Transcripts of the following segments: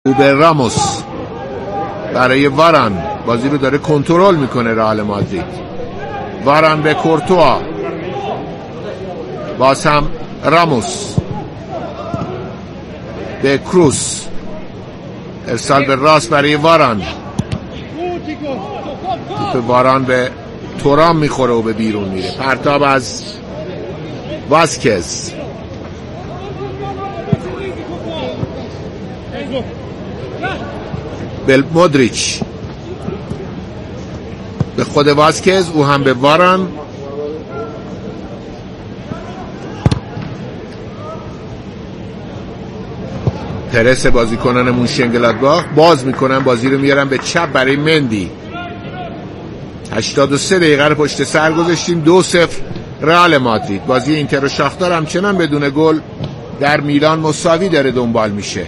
اوبر راموس برای واران بازی رو داره کنترل میکنه رئال مادرید. واران به کورتوا، باز هم راموس به کروس، ارسال به راست برای واران، توپ واران به تورام میخوره و به بیرون میره. پرتاب از واسکز، به مودریچ، به خود واسکز، او هم به واران. پرس بازیکنان مونشنگلادباخ باز میکنن، بازی رو میارن به چپ برای مندی. 83 دقیقه رو پشت سر گذاشتیم. 2-0 رئال مادرید. بازی اینتر و شاختار همچنان بدون گل در میلان مساوی داره دنبال میشه.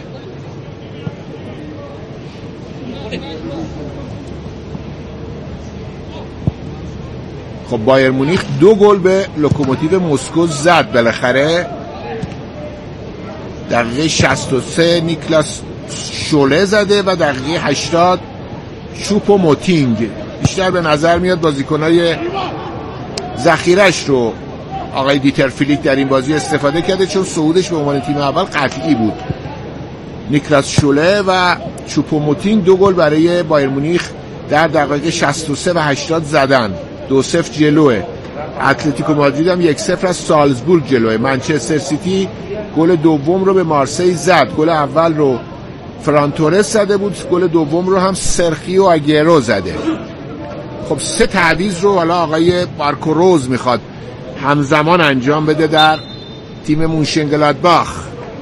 خب بایر مونیخ 2 گل به لوکوموتیو مسکو زد بالاخره. دقیقه 63 نیکلاس شوله زده و دقیقه 80 چوپو موتینگ. بیشتر به نظر میاد بازیکنای ذخیرش رو آقای دیتر فلیک در این بازی استفاده کرده، چون صعودش به عنوان تیم اول قطعی بود. نیکلاس شوله و چوپو موتینگ 2 گل برای بایر مونیخ در دقایق 63 و 80 زدن. 2-0 جلوه. اتلتیکو مادرید هم 1-0 از سالزبورگ جلوه. منچستر سیتی گل دوم رو به مارسی زد. گل اول رو فران تورس زده بود، گل دوم رو هم سرخیو آگیرو زده. خب 3 تعویض رو حالا آقای مارکو روز میخواد همزمان انجام بده در تیم مونشنگلادباخ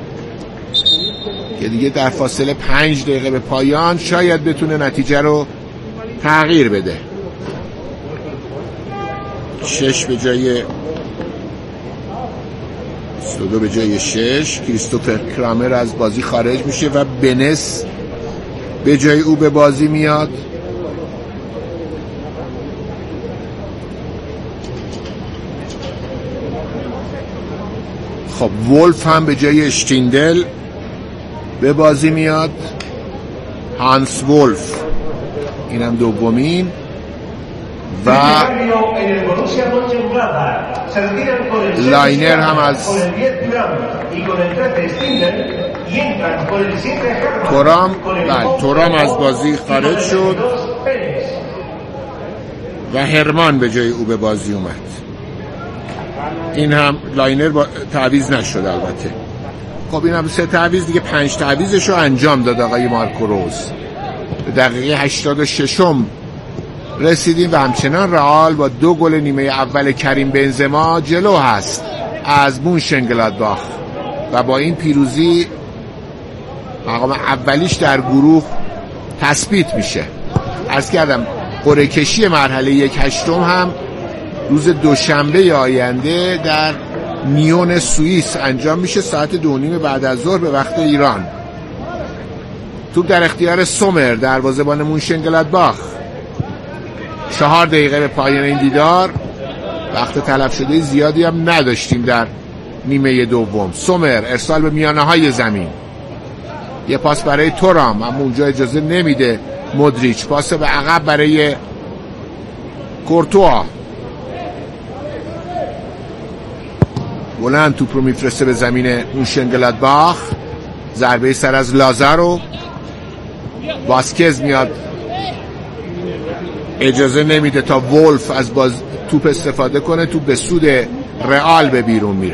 که دیگه در فاصله 5 دقیقه به پایان شاید بتونه نتیجه رو تغییر بده. 6 به جای 22 به جای 6. کریستوفر کرامر از بازی خارج میشه و بنس به جای او به بازی میاد. خب وولف هم به جای اشتیندل به بازی میاد. هانس وولف، اینم دومین. و لاینر هم از تورام از بازی خارج شد و هرمان به جای او به بازی اومد. این هم لاینر تعویض نشد البته. خب این هم 3 تعویض دیگه. 5 تعویضش رو انجام داد آقای مارکو روز. به دقیقه 86 رسیدیم و همچنان رئال با 2 گل نیمه اول کریم بنزما جلو هست از مونشنگلادباخ و با این پیروزی مقام اولیش در گروه تثبیت میشه. عرض کردم قرعه کشی مرحله 1/8 هم روز دوشنبه آینده در نیون سوئیس انجام میشه، ساعت 2:30 بعد از ظهر به وقت ایران. توپ در اختیار سومر، دروازه‌بان مونشنگلادباخ. 4 دقیقه به پایان این دیدار. وقت تلف شده زیادی هم نداشتیم در نیمه دوم. سومر ارسال به میانه های زمین، یه پاس برای تورام، اما اونجا اجازه نمیده مودریچ. پاس به عقب برای کورتوا، بلند توپ رو میفرسته به زمین مونشنگلادباخ. ضربه سر از لازارو. واسکز میاد، اجازه نمیده تا وولف از توپ استفاده کنه. توپ به سود رئال به بیرون میره.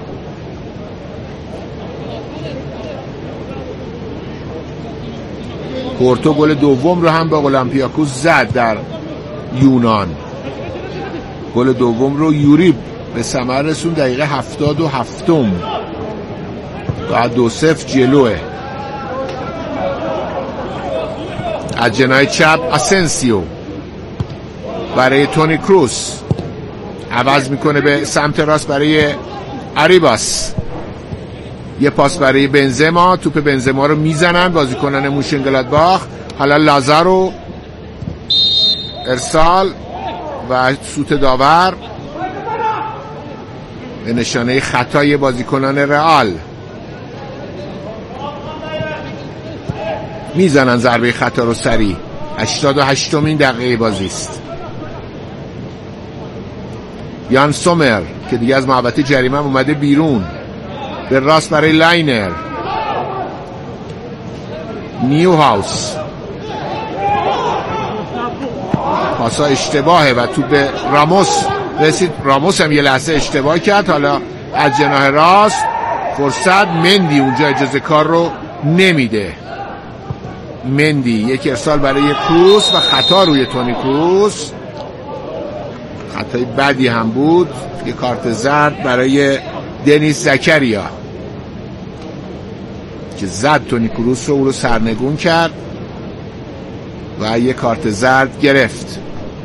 پورتو گل دوم رو هم به اولمپیاکوس زد در یونان. گل دوم رو یوریب به ثمر رسون دقیقه 77 و 2-0 جلوه. از جناح چپ آسنسیو برای تونی کروس، عوض میکنه به سمت راست برای آریباس. یه پاس برای بنزما. توپ بنزما رو میزنن بازیکنان مونشنگلادباخ. حالا لازارو ارسال و سوت داور به نشانه خطای بازیکنان رئال. میزنن ضربه خطا رو سریع. 88مین دقیقه بازی است. یان سومر که دیگه از محوطه جریمه اومده بیرون، به راست برای لاینر. نیو هاوس پاسا اشتباهه و تو به راموس رسید. راموس هم یه لحظه اشتباه کرد. حالا از جناح راست فرصت. مندی اونجا اجازه کار رو نمیده. مندی یک ارسال برای کروس و خطا روی تونی کروس. خطای بدی هم بود. یه کارت زرد برای دنیس زکریا که زد تونی کروس رو، او رو سرنگون کرد و یه کارت زرد گرفت.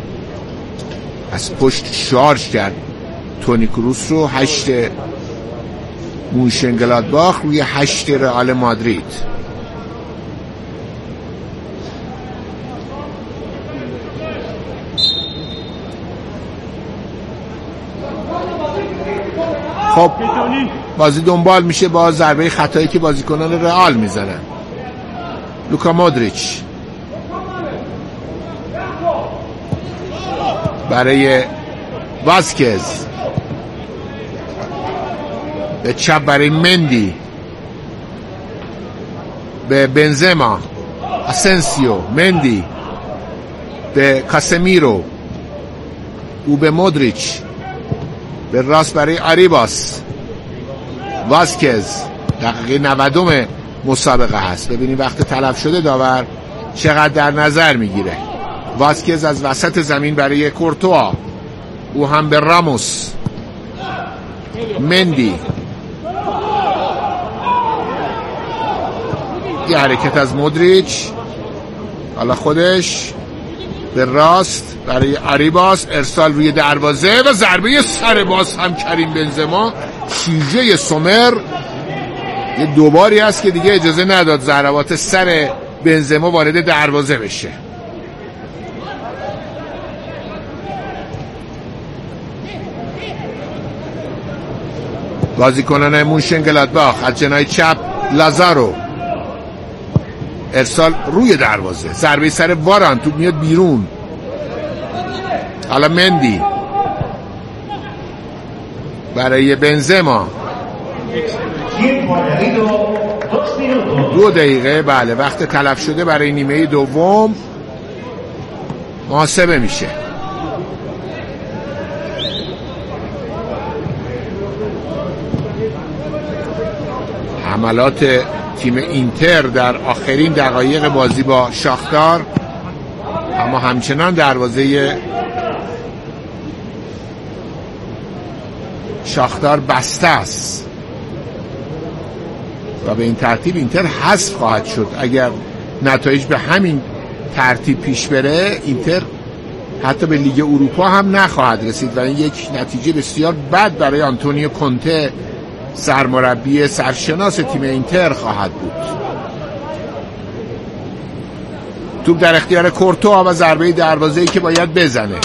از پشت شارژ کرد تونی کروس رو. 8 مونشنگلادباخ روی 8 رئال مادرید. خب بازی دنبال میشه با ضربه خطایی که بازیکنان رئال میزنن. لوکا مودریچ برای واسکز، به چپ برای مندی، به بنزما، اسنسیو، مندی به کاسمیرو، او به مودریچ، به راست برای آریباس. واسکز دقیقه 90 مسابقه هست. ببینیم وقت تلف شده داور چقدر در نظر میگیره. واسکز از وسط زمین برای کورتوا، او هم به راموس. مندی، یه حرکت از مودریچ، حالا خودش به راست برای آریباس، ارسال روی دروازه و ضربه سر باز هم کریم بنزما. شیجه سومر یه دوباری هست که دیگه اجازه نداد ضربات سر بنزما وارد دروازه بشه. بازیکنان مونشنگلادباخ از جناح چپ لازارو، ارسال روی دروازه، ضربه سر واران، توپ میاد بیرون. حالا مندی برای بنزما. 2 دقیقه بله وقت تلف شده برای نیمه دوم محاسبه میشه. حملات تیم اینتر در آخرین دقایق بازی با شاختار، اما همچنان دروازه شاختار بسته است و به این ترتیب اینتر حذف خواهد شد. اگر نتایج به همین ترتیب پیش بره، اینتر حتی به لیگ اروپا هم نخواهد رسید و این یک نتیجه بسیار بد برای آنتونیو کونته، سرمربی سرشناس تیم اینتر خواهد بود. توپ در اختیار کورتوا و ضربه دروازه‌ای که باید بزنه.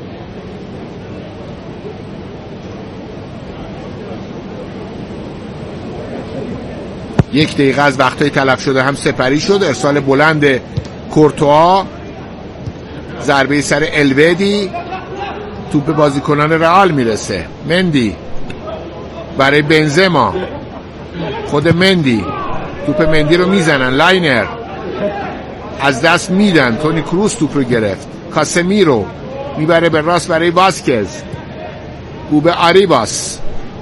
یک دقیقه از وقتای تلف شده هم سپری شد. ارسال بلند کورتوا، ضربه سر الودی، توپ به بازیکنان رئال میرسه. مندی برای بنزما، خود مندی، توپ مندی رو میزنن. لاینر از دست میدن. تونی کروس توپ رو گرفت. کاسمیرو میبره به راست برای واسکز، او به آریباس.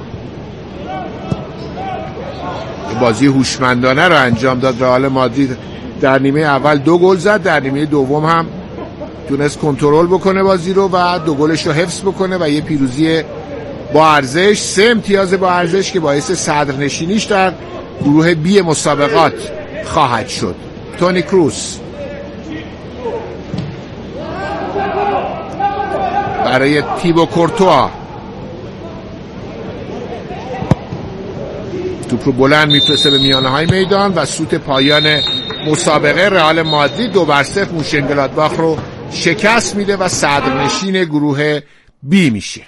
بازی هوشمندانه رو انجام داد رئال مادرید. در نیمه اول 2 گل زد، در نیمه دوم هم تونست کنترل بکنه بازی رو و 2 گلش رو حفظ بکنه و یه پیروزی با ارزش، 3 امتیاز با ارزش که باعث صدرنشینیش در گروه بی مسابقات خواهد شد. تونی کروس برای تیبو کورتوا، توپ رو بلند میفرسته به میانه های میدان و سوت پایان مسابقه رئال مادرید 2-0 مونشنگلادباخ رو شکست میده و صدرنشین گروه بی میشه.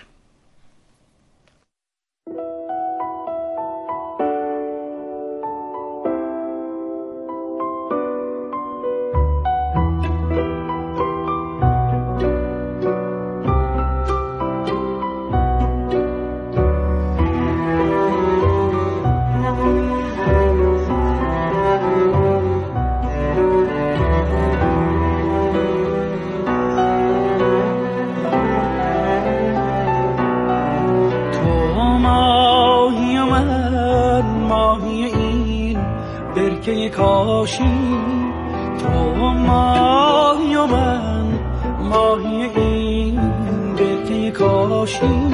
کاشی، تو ماهی و من ماهی این برکه کاشی.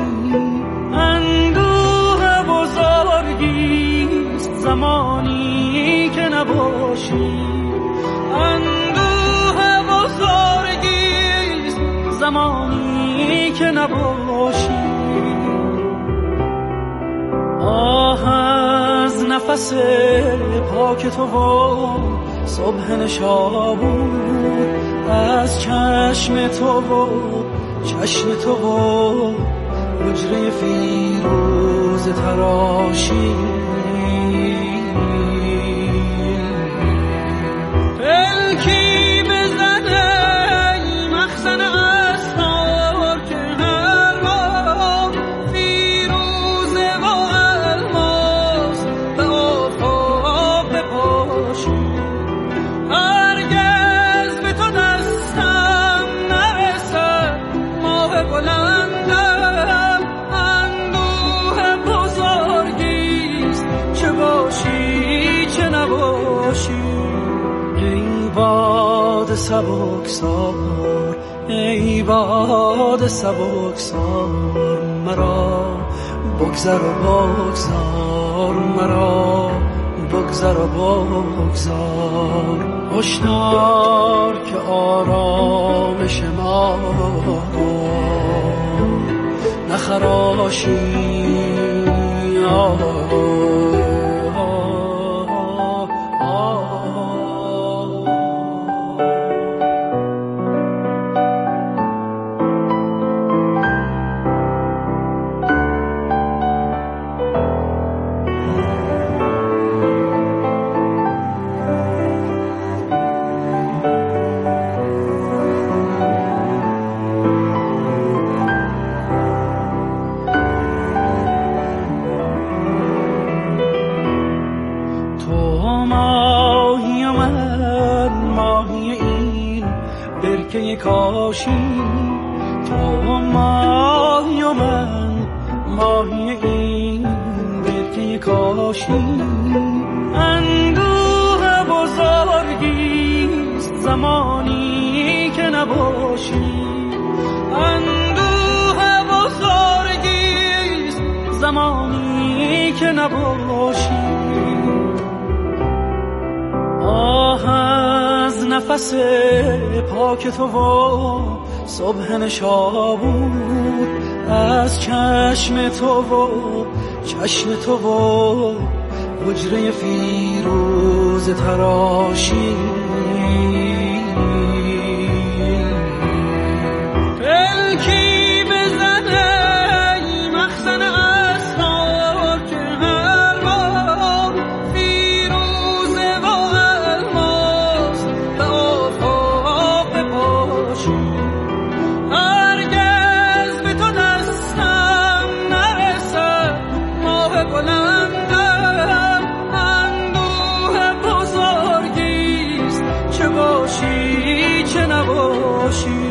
اندوه بزرگیست زمانی که نباشی، اندوه بزرگیست زمانی که نباشی. آه از نفس پاک تو و صبح نشابور، از چشم تو و چشم تو و حجره فیروز تراشی. پلکی بزنه مخزن اسرار که هر ما فیروزه و الماس به آفتاب بپاشی. هرگز به تو دستم نرسد ماه بلندم، اندوه بزرگیست چه باشی چه نباشی. ای باد سبکسار، ای باد سبکسار، مرا بگذر و بگذار، مرا بگذر و بگذار. هشدار که آرامش ما نخراشی. کاشی، تو ماهی و من ماهی این برکه کاشی. اندوه بزرگیست زمانی که نباشی، اندوه بزرگیست زمانی که نباشی. آه از نفس پاک تو و صبح نشابور، از چشم تو و چشم تو و حجره فیروز تراشی. پلکی بزنه مخزن اسرار که هر ما فیروزه و الماس به آفتاب بپاشی. هرگز به تو دستم نرسد ماه بلندم، اندوه بزرگیست چه باشی چه نباشی.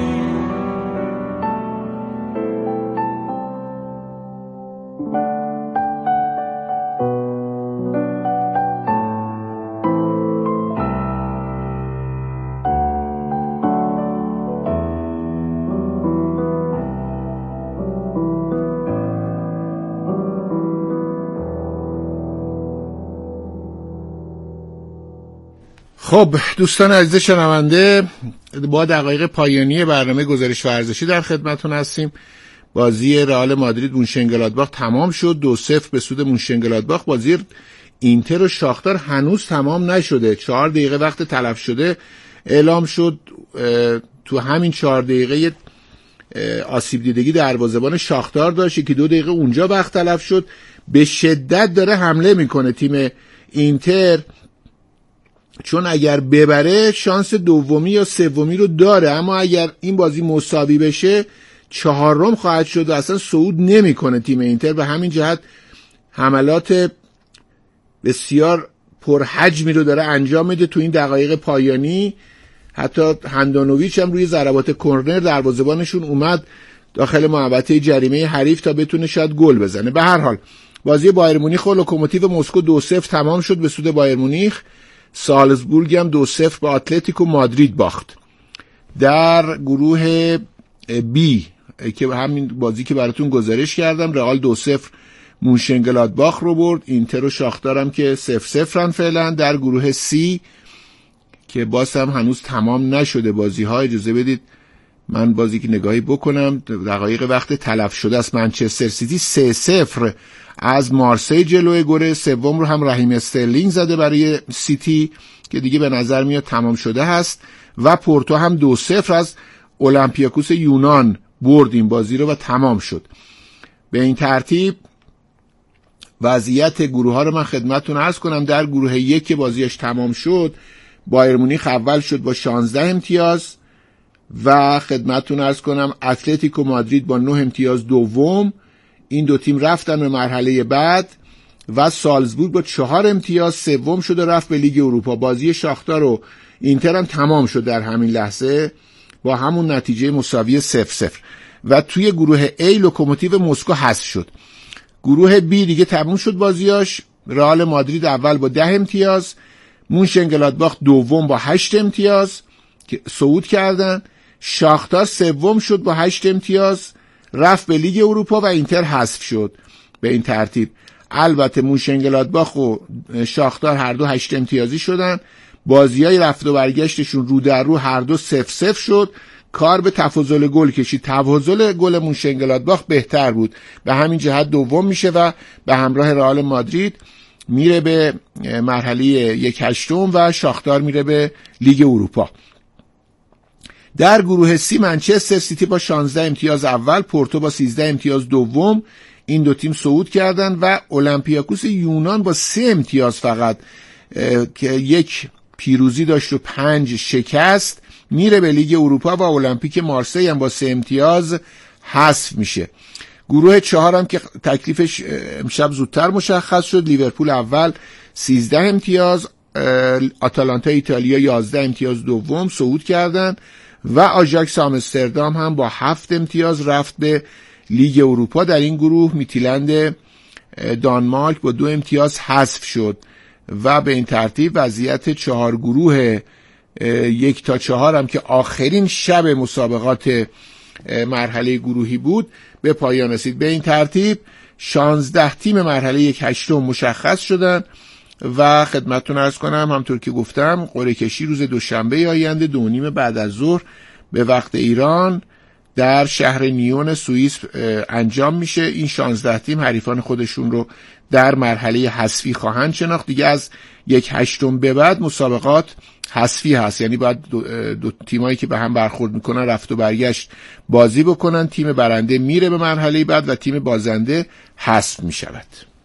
خب دوستان عزیز شنونده، با دقایق پایانی برنامه گزارش ورزشی در خدمتتون هستیم. بازی رئال مادرید مونشنگلادباخ تمام شد، 2-0 به سود مونشنگلادباخ. بازی اینتر و شاختار هنوز تمام نشده، 4 دقیقه وقت تلف شده اعلام شد. تو همین 4 دقیقه آسیب دیدگی دروازه‌بان شاختار داشت، 1-2 دقیقه اونجا وقت تلف شد. به شدت داره حمله میکنه تیم اینتر، چون اگر ببره شانس دومی یا سومی رو داره، اما اگر این بازی مساوی بشه 4م خواهد شد و اصلا صعود نمیکنه تیم اینتر. به همین جهت حملات بسیار پرحجمی رو داره انجام میده تو این دقایق پایانی. حتی هندانویچ هم روی ضربات کرنر دروازه‌بانشون اومد داخل محوطه جریمه حریف تا بتونه شاید گل بزنه. به هر حال بازی بایر مونیخ و لوکوموتیو مسکو 2-0 تمام شد به سود بایر مونیخ. سالزبورگ هم 2-0 با اتلتیکو مادرید باخت. در گروه بی که همین بازی که براتون گزارش کردم، رئال 2-0 مونشنگلادباخ رو برد. اینتر و شاختار هم که 0-0 فعلا. در گروه سی که باز هم هنوز تمام نشده بازی ها، اجازه بدید من بازی که نگاهی بکنم، دقایق وقت تلف شده است. منچستر سیتی 3-0 از مارسی جلوی گل سوم رو هم رحیم استرلینگ زده برای سیتی که دیگه به نظر میاد تمام شده هست، و پورتو هم 2-0 از اولمپیاکوس یونان برد این بازی رو و تمام شد. به این ترتیب وضعیت گروه ها رو من خدمتتون عرض کنم. در گروه یک که بازیش تمام شد، بایر مونیخ اول شد با 16 امتیاز و خدمتتون عرض کنم اتلتیکو مادرید با 9 امتیاز دوم. این دو تیم رفتن به مرحله بعد و سالزبورگ با 4 امتیاز سوم شد و رفت به لیگ اروپا. بازی شاختار و اینتر هم تمام شد در همین لحظه با همون نتیجه مساوی 0-0 و توی گروه A لوکوموتیو مسکو حذف شد. گروه B دیگه تموم شد بازیاش. رئال مادرید اول با 10 امتیاز، مونشنگلادباخ دوم با 8 امتیاز که صعود کردن، شاختار سوم شد با 8 امتیاز رفت به لیگ اروپا و اینتر حذف شد. به این ترتیب البته مونشنگلادباخ و شاختار هر دو 8 امتیازی شدن. بازیای رفت و برگشتشون رو در رو هر دو 0-0 شد. کار به تفاضل گل کشید. تفاضل گل مونشنگلادباخ بهتر بود، به همین جهت دوم میشه و به همراه رئال مادرید میره به مرحله 1/8 و شاختار میره به لیگ اروپا. در گروه سی منچستر سیتی با 16 امتیاز اول، پورتو با 13 امتیاز دوم، این دو تیم صعود کردن و اولمپیاکوس یونان با 3 امتیاز فقط که 1 پیروزی داشت و 5 شکست میره به لیگ اروپا و المپیک مارسی هم با 3 امتیاز حذف میشه. گروه 4 هم که تکلیفش امشب زودتر مشخص شد، لیورپول اول 13 امتیاز، آتالانتا ایتالیا 11 امتیاز دوم صعود کردن و آژاکس آمستردام هم با 7 امتیاز رفت به لیگ اروپا. در این گروه میتیلند دانمارک با 2 امتیاز حذف شد و به این ترتیب وضعیت 4 گروه 1 تا 4 هم که آخرین شب مسابقات مرحله گروهی بود به پایان رسید. به این ترتیب 16 تیم مرحله 1/8 مشخص شدن و خدمتتون عرض کنم همطور که گفتم قرعه کشی روز دوشنبه آینده 2:30 بعد از ظهر به وقت ایران در شهر نیون سوئیس انجام میشه. این 16 تیم حریفان خودشون رو در مرحله حذفی خواهند شناخت. دیگه از 1/8 به بعد مسابقات حذفی هست، یعنی باید دو تیمایی که به هم برخورد میکنن رفت و برگشت بازی بکنن. تیم برنده میره به مرحله بعد و تیم بازنده حذف میشود.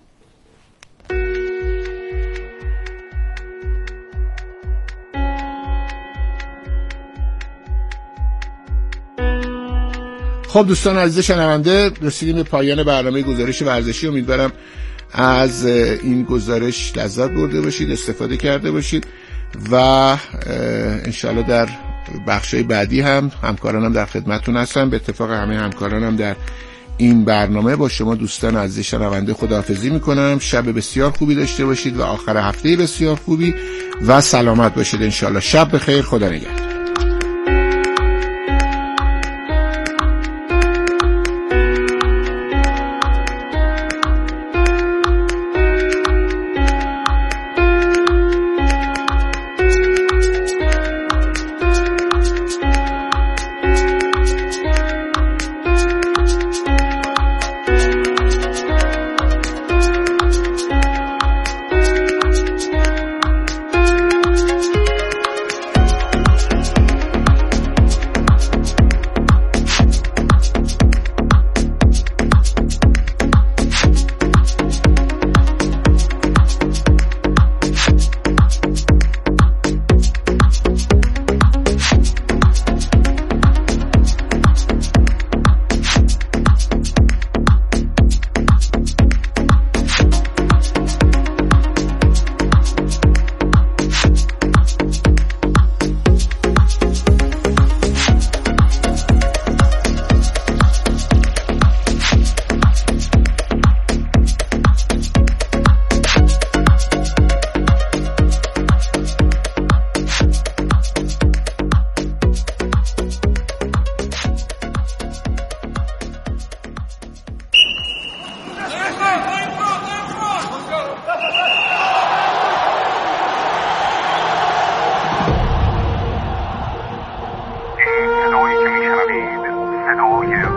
خب دوستان عزیز شنونده، رسیدیم به پایان برنامه گزارش ورزشی. امیدوارم از این گزارش لذت برده باشید، استفاده کرده باشید و انشالله در بخشای بعدی هم همکارانم در خدمتتون هستم. به اتفاق همه همکارانم در این برنامه با شما دوستان عزیز شنونده خداحافظی میکنم. شب بسیار خوبی داشته باشید و آخر هفته بسیار خوبی و سلامت باشید انشالله. شب بخیر، خدا نگهدار.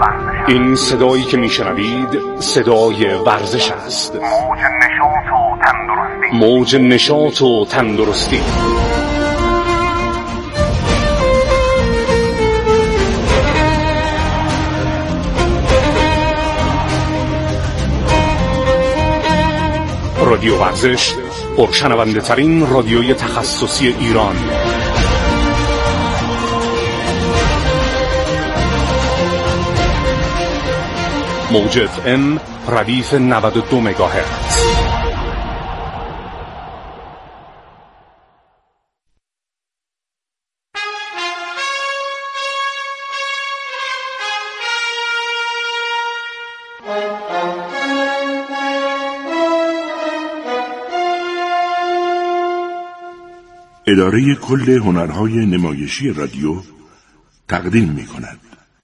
این صدایی که میشنوید صدای ورزش است. موج نشاط و تندرستی. رادیو ورزش، پرشنونده ترین رادیوی تخصصی ایران. موج FM ردیف 92 مگاهرتز. اداره کل هنرهای نمایشی رادیو تقدیم می‌کند.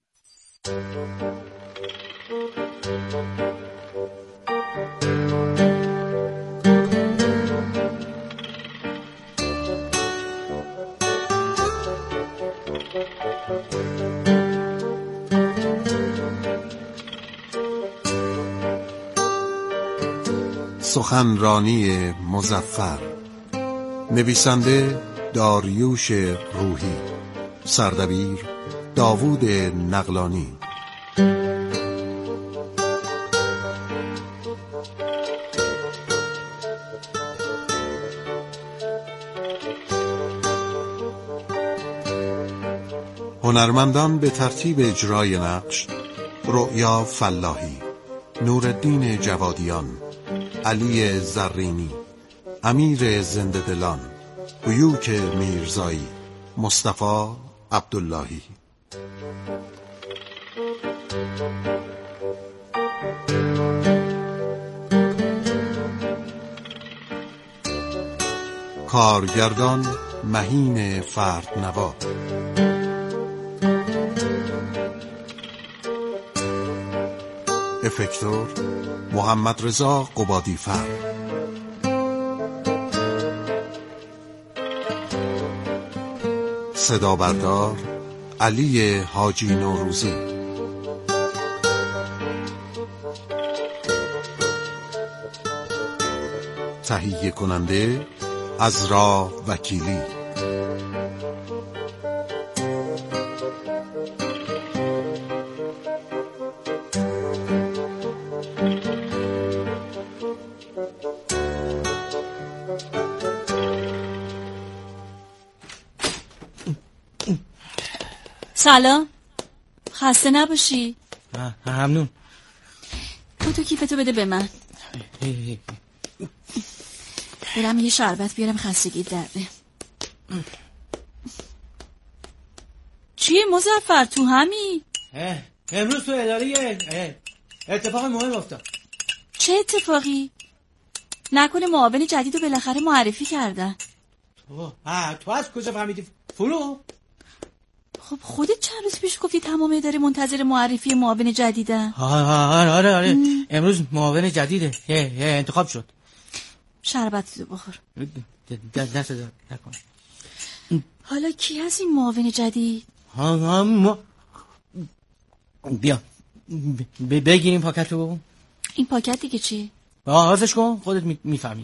سخنرانی مظفر، نویسنده داریوش روحی، سردبیر داوود نقلانی. هنرمندان به ترتیب اجرای نقش: رؤیا فلاحی، نورالدین جوادیان، علی زرینی، امیر زنده‌دلان، بیوک میرزایی، مصطفی عبداللهی. کارگردان مهین فردنوا. افکتور محمد رضا قبادی‌فر. صدا بردار علی حاجی نوروزی. تهیه کننده عزرا وکیلی. سلام، خسته نباشی. ممنون. تو کیفتو بده به من. برم یه شربت بیارم، خستگی درده. چیه مظفر تو همی؟ امروز تو اداره اتفاق مهم افتاد. چه اتفاقی؟ نکنه معاون جدید رو بالاخره معرفی کردن؟ تو از کجا فهمیدی فرو؟ خب خودت چند روز پیش گفتی تمام اداره منتظر معرفی معاون جدیدن. آره. امروز معاون جدیده. انتخاب شد. شربت رو بخور. دست نکن. حالا کی هست این معاون جدید؟ بیا بگیر این پاکت رو. این پاکت دیگه چی؟ آغازش کن، خودت میفهمی.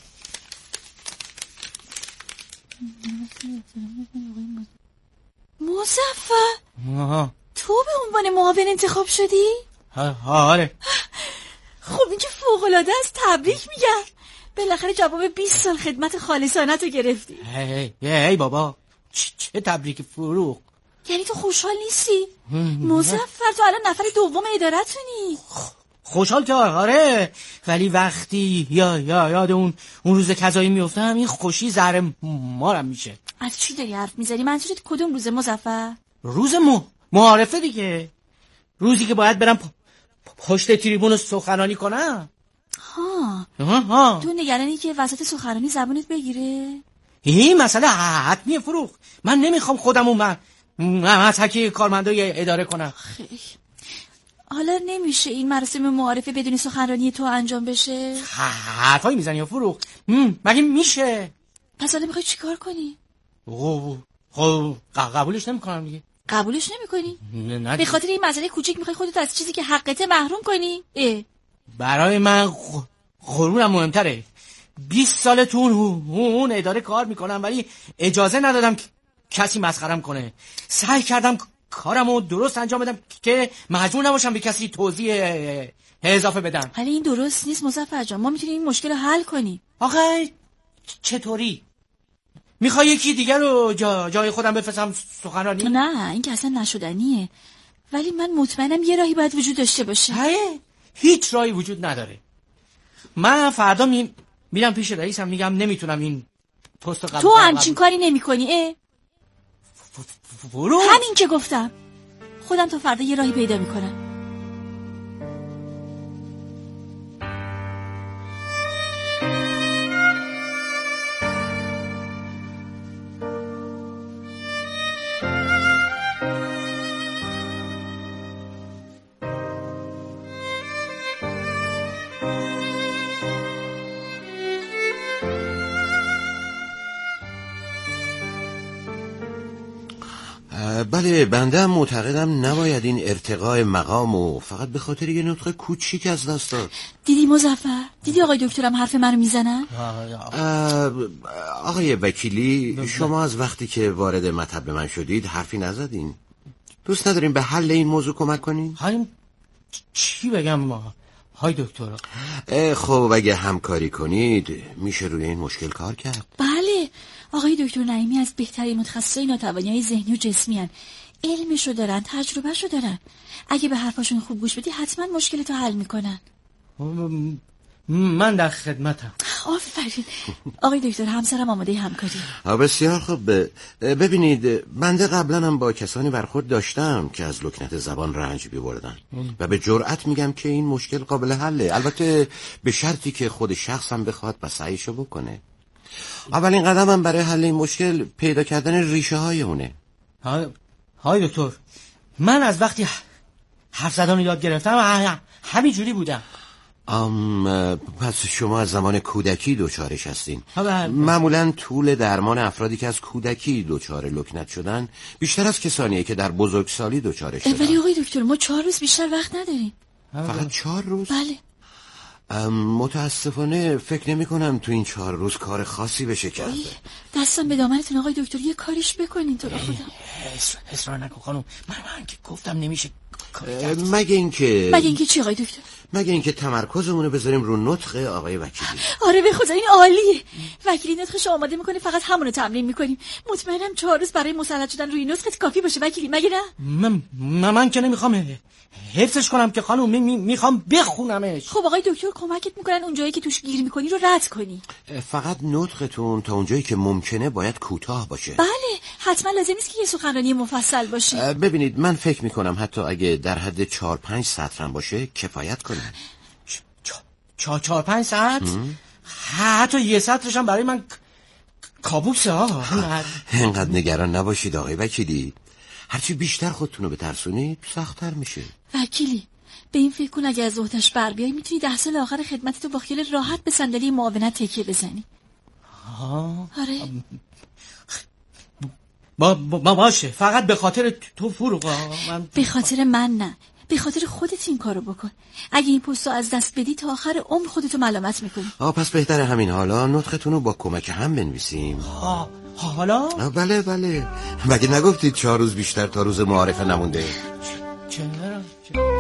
مظفر، تو به عنوان معاون انتخاب شدی؟ آره. خب این که فوق‌العاده است، تبریک میگم. بالاخره جواب 20 سال خدمت خالصانه تو گرفتی. هی بابا، چه تبریک فروغ. یعنی تو خوشحال نیستی؟ مظفر، تو الان نفر دوم ادارتونی. خوشحال که آره، ولی وقتی یاد اون روز کذایی میفتم این خوشی زهر مارم میشه. از چی داری حرف میزنی؟ منظورت کدوم روز مظفر؟ روز معارفه دیگه، روزی که باید برم پشت تریبون سخنرانی کنم. تو نگرانی که وسط سخنرانی زبونت بگیره؟ این مسئله حتمیه فروغ. من نمیخوام خودمو متکی کارمندای اداره کنم. خیلی. حالا نمیشه این مراسم معارفه بدون سخنرانی تو انجام بشه؟ حرفایی میزنی یا فروغ؟ مگه میشه؟ پس حالا میخوای چیکار کنی؟ خب قبولش نمیکنم دیگه. قبولش نمی‌کنی؟ نه به خاطر این مسئله کوچیک میخوای خودت از چیزی که حقته محروم کنی؟ برای من قربونم مهمتره. 20 سال تو اون اداره کار میکنم ولی اجازه ندادم کسی مسخرم کنه. سعی کردم کارمو درست انجام بدم که مجبور نباشم به کسی توضیح اضافه بدم. ولی این درست نیست مظفر جان. ما میتونیم این مشکل رو حل کنیم. آخه چطوری؟ میخوای یکی دیگر رو جای خودم بفرستم سخنرانی؟ نه این که اصلا نشدنیه. ولی من مطمئنم یه راهی باید وجود داشته باشه. هیچ راهی وجود نداره. من فردا میرم پیش رئیسم میگم نمیتونم این پست قبول. تو همچین کاری نمی‌کنی. همین که گفتم. خودم تا فردا یه راهی پیدا میکنم. بله بنده هم معتقدم نباید این ارتقاء مقامو فقط به خاطر یه نطق کوچیک از دست داد. دیدی مظفر؟ دیدی آقای دکترم حرف منو میزنن؟ آقای وکیلی شما از وقتی که وارد مطب من شدید حرفی نزدین. دوست نداریم به حل این موضوع کمک کنین؟ چی بگم ما؟ های دکتر خب اگه همکاری کنید میشه روی این مشکل کار کرد. بله آقای دکتر نعیمی از بهترین متخصصای ناتوانی‌های ذهنی و جسمی هن. علمشو دارن، تجربهشو دارن. اگه به حرفاشون خوب گوش بدی حتما مشکلتو حل میکنن. من در خدمتم. آفرین. آقای دکتر همسرم آماده همکاری. بسیار خوب. ببینید بنده قبلا هم با کسانی برخورد داشتم که از لکنت زبان رنج می‌بردن و به جرئت میگم که این مشکل قابل حله، البته به شرطی که خود شخص هم بخواد و سعیشو بکنه. اولین قدمم برای حل این مشکل پیدا کردن ریشه های اونه. های دکتر من از وقتی حرف زدن یاد گرفتم همین جوری بودم. پس شما از زمان کودکی دچارش هستین. معمولا طول درمان افرادی که از کودکی دچار لکنت شدن بیشتر از کسانیه که در بزرگسالی دچارش شدن. ولی آقای دکتر ما 4 روز بیشتر وقت نداریم. فقط 4 روز؟ بله. متاسفانه فکر نمی کنم تو این 4 روز کار خاصی بشه کرده. دستم به دامنتون آقای دکتر یه کاریش بکنین تو رو خدا. اصرار نکن خانم. من که گفتم نمیشه کاری کرد. مگه اینکه چی آقای دکتر؟ مگه اینکه تمرکزمون رو بذاریم رو نطق آقای وکیلی. آره به خدا این عالیه. وکیلی نطقش آماده میکنه فقط همونو تمرین میکنیم. مطمئنم 4 روز برای مسلط شدن روی نطقت کافی باشه وکیلی مگه نه؟ من که نمیخوام حفظش کنم که خانم میخوام بخونمش. خب آقای دکتر کمکت میکنن اونجایی که توش گیر میکنی رو رد کنی. فقط نطقتون تا اونجایی که ممکنه باید کوتاه باشه. بله حتما لازم نیست که یه سخنرانی مفصل باشه. ببینید من فکر میکنم حتی اگه در حد 4-5 سطر باشه کفایت کنه. 4-5 ساعت؟ حتی یه سطرش هم برای من کابوسه ها. اینقدر نگران نباشید آقای وکیلی. هرچی بیشتر خودتون رو بترسونید سخت‌تر میشه. وکیلی به این فکر کن اگه از عهده‌اش بر بیای میتونی 10 سال آخر خدمتتو با خیال راحت به صندلی معاونت تکیه بزنی. آره. باشه فقط به خاطر تو فروغا. به خاطر من نه، به خاطر خودت این کارو بکن. اگه این پستو از دست بدی تا آخر عمر خودتو ملامت میکنی. پس بهتره همین حالا نطقتون رو با کمک هم بنویسیم. حالا؟ بله مگه نگفتید 4 روز بیشتر تا روز معارفه نمونده؟ چرا؟